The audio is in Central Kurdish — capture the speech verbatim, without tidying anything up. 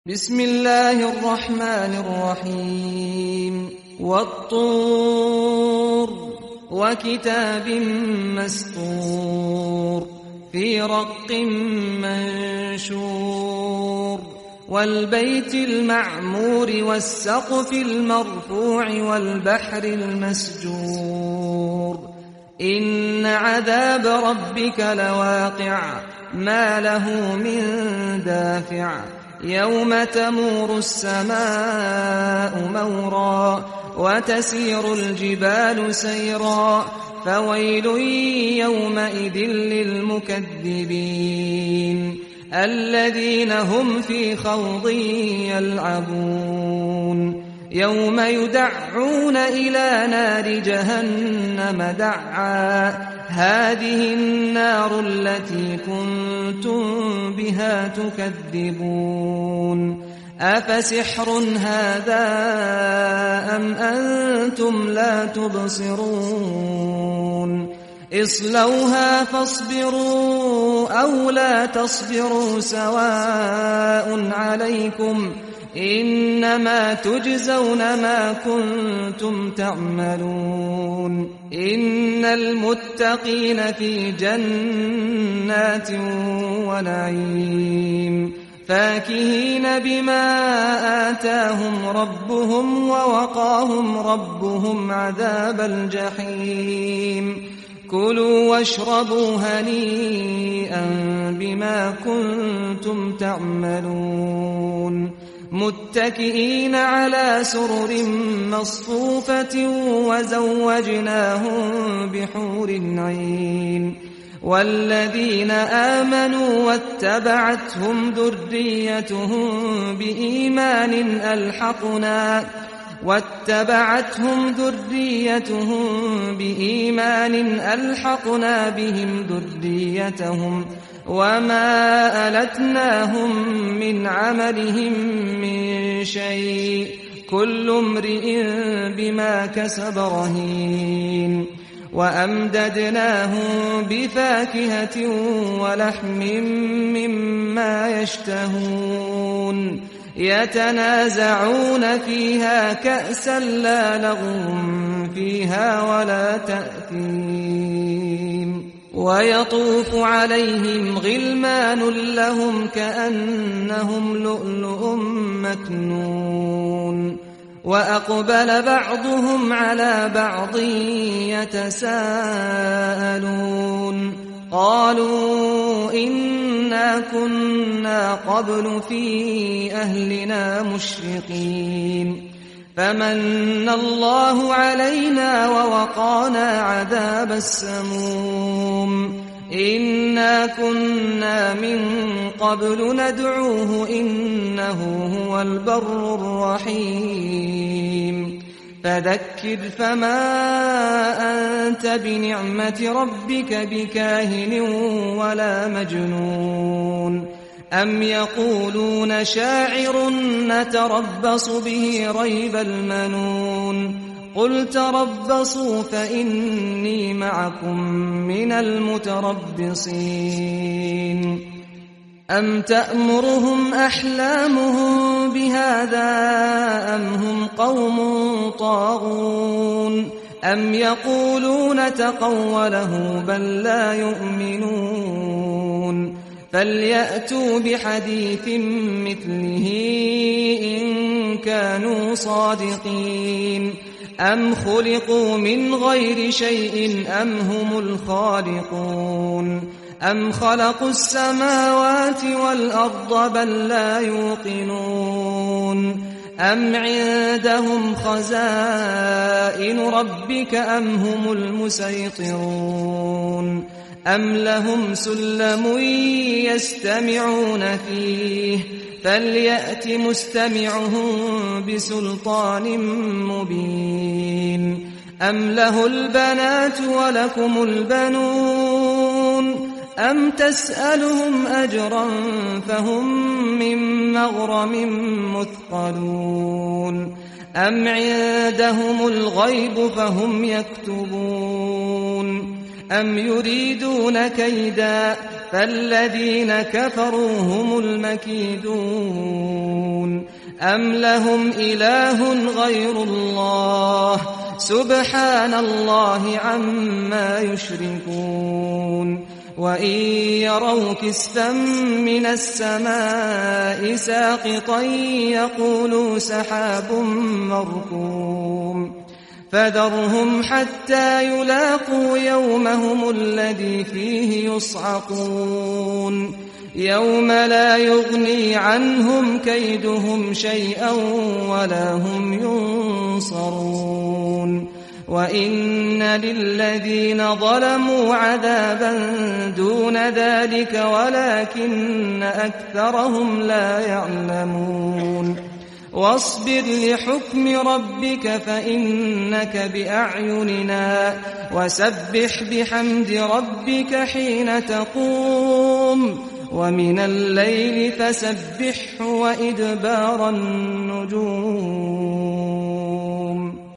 بسم الله الرحمن الرحيم والطور وكتاب مسطور في رق منشور والبيت المعمور والسقف المرفوع والبحر المسجور إن عذاب ربك لواقع ما له من دافع يوم تمور السماء مورا وتسير الجبال سيرا فويل يومئذ للمكذبين الذين هم في خوض يلعبون يوم يدعون إلى نار جهنم دعا هذه النار التي كنتم بها تكذبون أفسحر هذا أم أنتم لا تبصرون اصلوها فاصبروا أو لا تصبروا سواء عليكم إنما تجزون ما كنتم تعملون إن المتقين في جنات ونعيم فاكهين بما آتاهم ربهم ووقاهم ربهم عذاب الجحيم كلوا واشربوا هنيئا بما كنتم تعملون متكئين على سرر مصفوفة وزوجناهم بحور عين والذين آمنوا واتبعتهم ذريتهم بإيمان ألحقنا واتبعتهم ذريتهم بإيمان ألحقنا بهم ذريتهم وما ألتناهم من عملهم من شيء كل امرئ بما كسب رهين وأمددناهم بفاكهة ولحم مما يشتهون يتنازعون فيها كأسا لا لغو فيها ولا تأثيم ويطوف عليهم غلمان لهم كأنهم لؤلؤ مكنون وأقبل بعضهم على بعض يتساءلون قالوا إنا كنا قبل في أهلنا مشفقين فمن الله علينا ووقانا عذاب السموم إنا كنا من قبل ندعوه إنه هو البر الرحيم فذكر فما أنت بنعمة ربك بكاهن ولا مجنون أم يقولون شاعر نتربص به ريب المنون قل تربصوا فإني معكم من المتربصين أم تأمرهم أحلامهم بهذا أم هم قوم طاغون أم يقولون تقوله بل لا يؤمنون فليأتوا بحديث مثله إن كانوا صادقين أم خلقوا من غير شيء أم هم الخالقون أم خلقوا السماوات والأرض بل لا يوقنون أم عندهم خزائن ربك أم هم المسيطرون أم لهم سلم يستمعون فيه فليأت مستمعهم بسلطان مبين أم له البنات ولكم البنون أم تسألهم أجرا فهم من مغرم مثقلون أم عندهم الغيب فهم يكتبون أم يريدون كيدا فالذين كفروا هم المكيدون أم لهم إله غير الله سبحان الله عما يشركون وإن يروا كسفا من السماء ساقطا يقولوا سحاب مركوم فذرهم حتى يلاقوا يومهم الذي فيه يصعقون يوم لا يغني عنهم كيدهم شيئا ولا هم ينصرون وإن للذين ظلموا عذابا دون ذلك ولكن أكثرهم لا يعلمون واصبر لحكم ربك فإنك بأعيننا وسبح بحمد ربك حين تقوم ومن الليل فسبحه وإدبار النجوم